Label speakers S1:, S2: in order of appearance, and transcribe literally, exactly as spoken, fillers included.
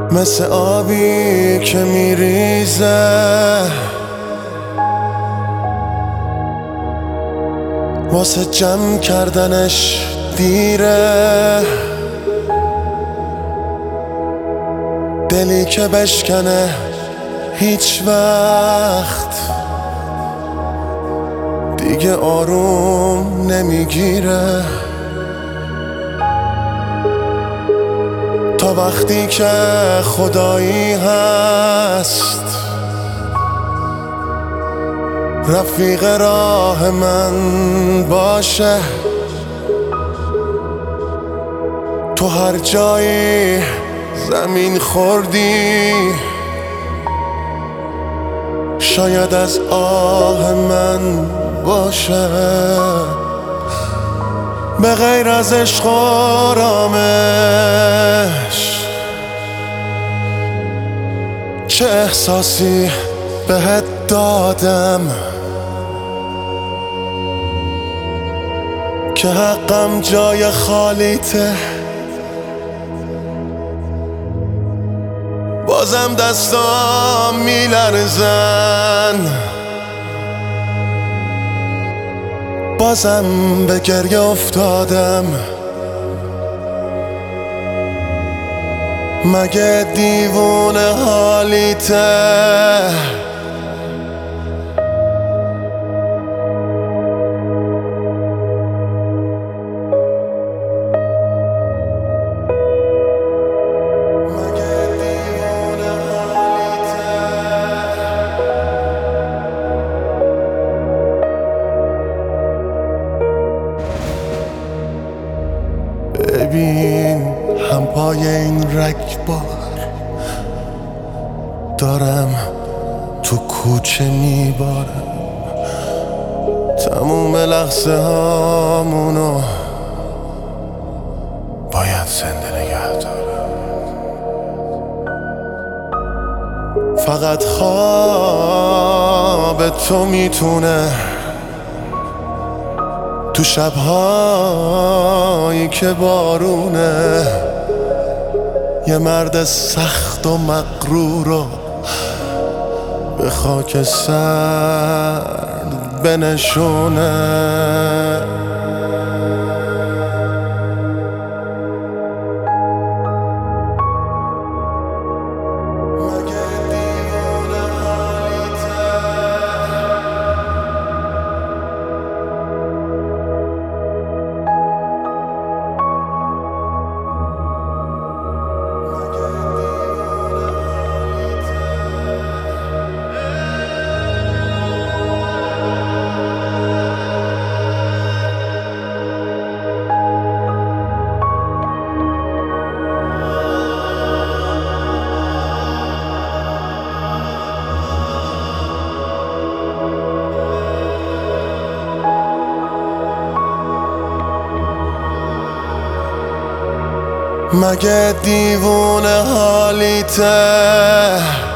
S1: مثل آبی که میریزه واسه جمع کردنش دیره، دلی که بشکنه هیچ وقت دیگه آروم نمیگیره. تا وقتی که خدایی هست رفیق راه من باشه، تو هر جایی زمین خوردی شاید از آه من باشه. به غیر از عشق و آرامش چه احساسی بهت دادم که حقم جای خالیته؟ بازم دستام میلرزن، بازم به گریه افتادم. مگه دیوونه حالیته؟ ببین هم پای این رگبار دارم تو کوچه میبارم، تموم لحظه هامونو باید زنده نگه دارم. فقط خواب تو میتونه تو شبهایی که بارونه یه مرد سخت و مغرور رو به خاک سرد بنشونه. مگه دیوونه حالیته؟